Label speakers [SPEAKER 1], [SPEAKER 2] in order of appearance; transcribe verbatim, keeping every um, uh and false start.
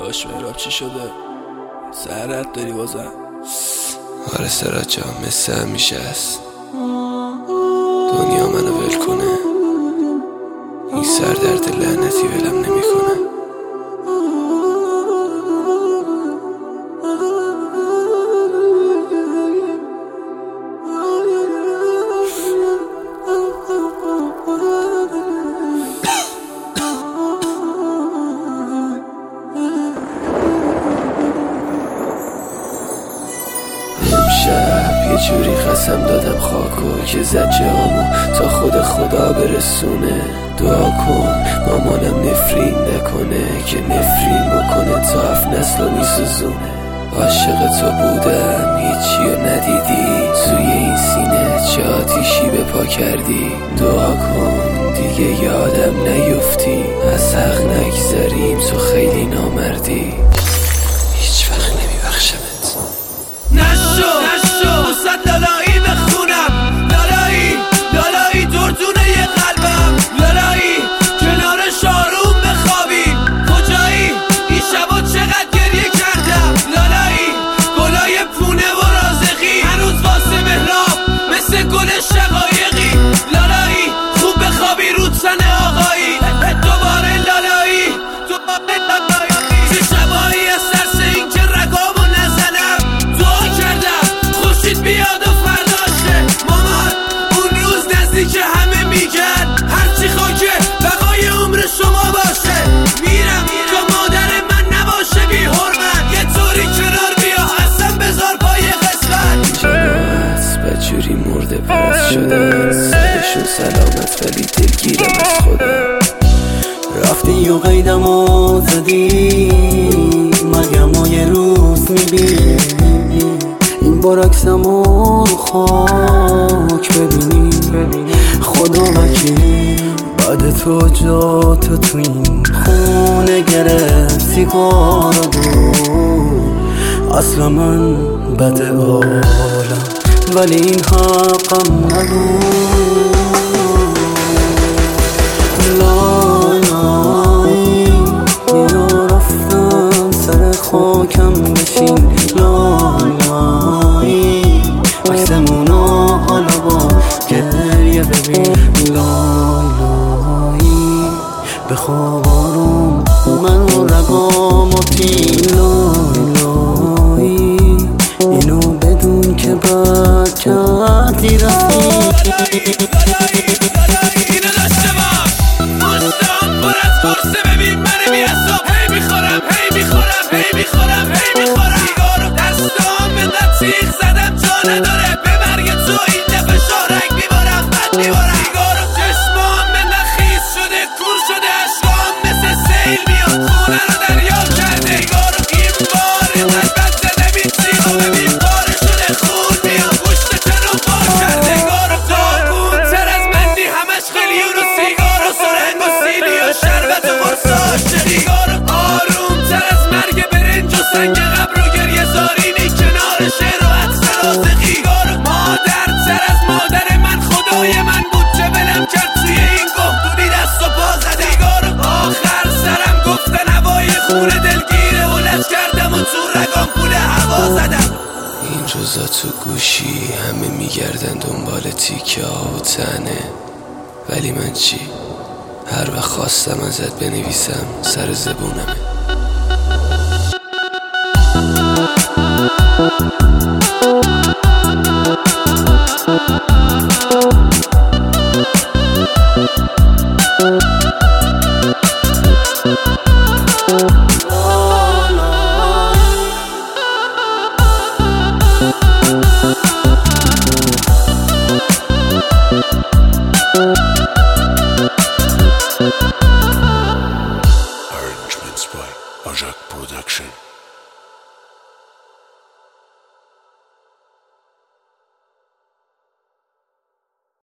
[SPEAKER 1] داش مهراب چی شده؟ سرت داری بازم؟
[SPEAKER 2] آره سرات جان، مثل همیشه است. دنیا منو ول کنه، این سردرد لعنتی ولم نمیکنه. امشب یه جوری قسم دادم خاکو که زد جامو تا خود خدا برسونه. دعا کن مامانم نفرین نکنه که نفرین بکنه تا هفت نسل میسوزونه. عاشق تو بودم هیچی رو ندیدی، توی این سینه چه آتیشی به پا کردی. دعا کن دیگه یادم نیفتی، از حق نگذریم تو خیلی نامردی. هیچ وقت نمیبخشمت.
[SPEAKER 3] نشو نشو صد لالایی بخونم، لالایی لالایی دردونه یه قلبم، لالایی کنار شاروم بخوابیم. کجایی این شبا چقدر گریه کردم، لالایی گلای پونه و رازقی هنوز واسه مهراب مثل گل شقایقی. لالایی خوب بخوابی رو تن آقایی، دوباره لالایی دوباره لالایی. چه شبایی از ترس این که رگامو نزنم دعا کردم خوشید بیاد و فرداشه. مامان اون روز نزدیک همه میگن هرچی خاکه بقای عمر شما باشه. میرم تا مادر من نباشه بی حرمت، یه طوری کنار بیا اصلا بذار پای قسمت.
[SPEAKER 2] جنات بجوری مرده پرست شدن، سرشون سلامت ولی دلگیرم از خودم.
[SPEAKER 4] رفتی و قیدمو زدی مرگم و یه روز میبینی، این برعکسمو خاک ببینی. خدا وکیلی بعد تو جا تو تو این خونه گرفت سیگار و دور. اصلا من بد عالم ولی این حقم نبود. خاکم بشین لالایی، عکسمونا حالا با گریه ببین. لالایی بخواب آروم من و رگام و تین. لالایی اینو بدون که بد کردی رفتی.
[SPEAKER 3] اینو داشته باش مستان پر از قرصه، ببین من بی‌حساب هی میخورم هی میخورم هی میخورم هی میخورم. سیگارو دستام به تیغ زدم جا نداره، به مرگ تو این دفعه شارک میبارم بد میبارم. سیگارو چشمام به نخیز شده کور شده، اشکام مثل سیل میاد خونه رو دریا کرده. سیگارو این بار اینقدر بد زده میتیم و ببین پاره شده خون میاد گوشت تنو بار کرده. سیگارو داغون تر از مندی همش خیلیون و سیگارو سرنگ و سیلی و شربت و قرصاش. سیگارو آروم تر از مرگ برنج و سنگ قبر و گریه زارینی کنار شعر و عطر رازقی. سیگارو مادر تر از مادر من خدای من بود که بلم کرد توی این گهدونی دست و پا زده. سیگارو آخر سرم گفتن هوای خونه دلگیره و لج کردم و تو رگام پول هوا زدم.
[SPEAKER 2] این روزا تو گوشی همه میگردن دنبال تیکه ها و تنه، ولی من چی؟ هر وقت خواستم ازت بنویسم سر زبونمه.
[SPEAKER 4] لالایی